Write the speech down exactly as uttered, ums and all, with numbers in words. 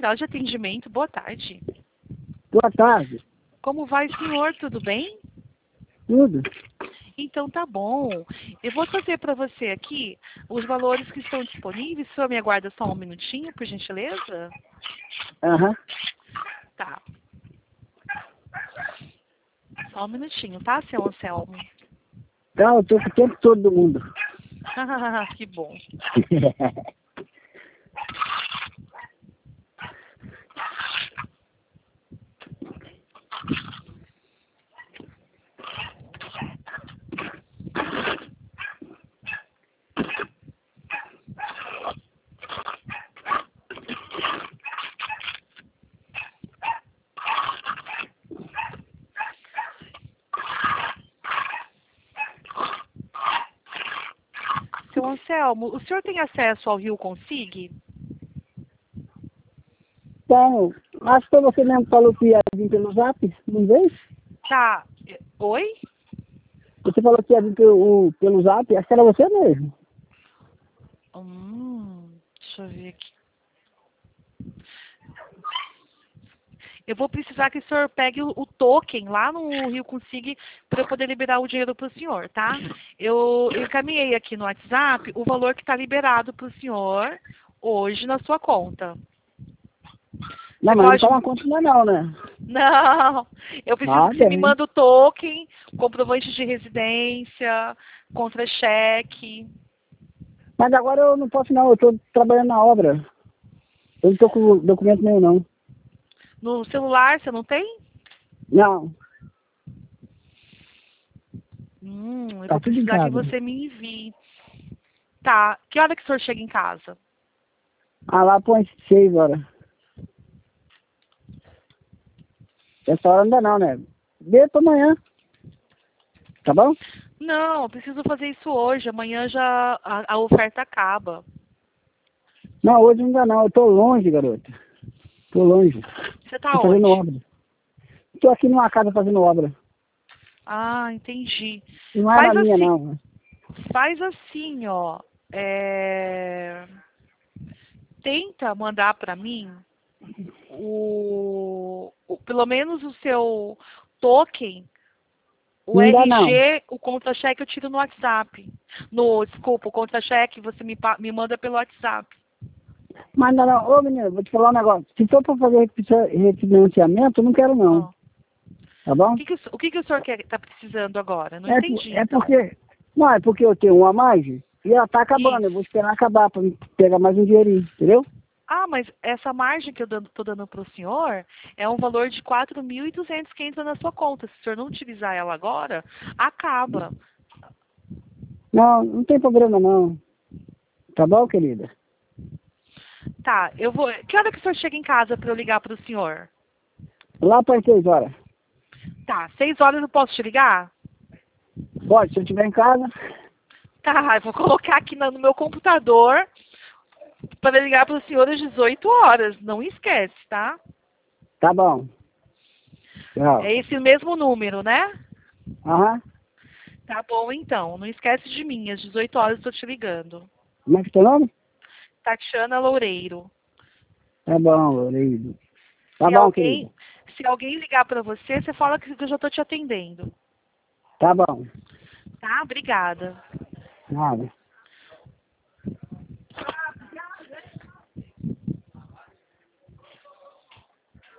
central de atendimento. Boa tarde. Boa tarde. Como vai, senhor? Tudo bem? Tudo. Então tá bom. Eu vou trazer para você aqui os valores que estão disponíveis. O senhor me aguarda só um minutinho, por gentileza? Aham. Uhum. Tá. Só um minutinho, tá, seu Anselmo? Tá, eu tô com o tempo todo do mundo. Que bom. Seu Anselmo, o senhor tem acesso ao Rio Consig? Então, acho que você mesmo falou que ia vir pelo Zap, não veio? Tá. Oi? Você falou que ia vir pelo, pelo Zap, acho que era você mesmo. Hum, deixa eu ver aqui. Eu vou precisar que o senhor pegue o, o token lá no Rio Consig para eu poder liberar o dinheiro para o senhor, tá? Eu, eu encaminhei aqui no WhatsApp o valor que está liberado para o senhor hoje na sua conta. Não, Você mas pode... não tá na conta ainda não, né? Não, eu preciso Ah, que você me bem. mande o token, comprovante de residência, contra-cheque. Mas agora eu não posso não, eu tô trabalhando na obra. Eu não tô com documento nenhum não. No celular você não tem? Não, Hum, eu tá vou tudo em precisar que casa. você me envie. Tá, que hora que o senhor chega em casa? Ah, lá põe seis horas. Essa hora ainda não, né? Vê pra amanhã. Tá bom? Não, eu preciso fazer isso hoje. Amanhã já a, a oferta acaba. Não, hoje ainda não. Eu tô longe, garota. Tô longe. Você tá Tô fazendo onde? obra. Tô aqui numa casa fazendo obra. Ah, entendi. Não é Faz na minha, assim, não. faz assim, ó. É... Tenta mandar para mim o, o, pelo menos o seu token, o Não dá, não. R G, o contra-cheque eu tiro no WhatsApp. No, desculpa, o contra-cheque você me, pa- me manda pelo WhatsApp. Mas não, não. Ô, menino, vou te falar um negócio. Se for pra fazer refi- refinanciamento, eu não quero, não. Ó. Tá bom? O que, que, o o que que o senhor quer, tá precisando agora? Não É, por- entendi, é então. porque... Não, é porque eu tenho uma margem e ela tá acabando. Eu vou Isso. esperar acabar pra me pegar mais um dinheirinho, entendeu? Ah, mas essa margem que eu estou dando para o senhor é um valor de quatro mil e duzentos que entra na sua conta. Se o senhor não utilizar ela agora, acaba. Não, não tem problema, não. Tá bom, querida? Tá, eu vou. Que hora que o senhor chega em casa para eu ligar para o senhor? Lá para as seis horas. Tá, seis horas eu posso te ligar? Pode, se eu estiver em casa. Tá, eu vou colocar aqui no meu computador para ligar para o senhor às dezoito horas. Não esquece, tá? Tá bom. Tchau. É esse mesmo número, né? Aham. Tá bom, então. Não esquece de mim. Às dezoito horas eu tô te ligando. Como é que é teu nome? Tatiana Loureiro. Tá bom, Lourido. Tá Se bom, alguém, querida. se alguém ligar para você, você fala que eu já tô te atendendo. Tá bom. Tá? Obrigada. Nada.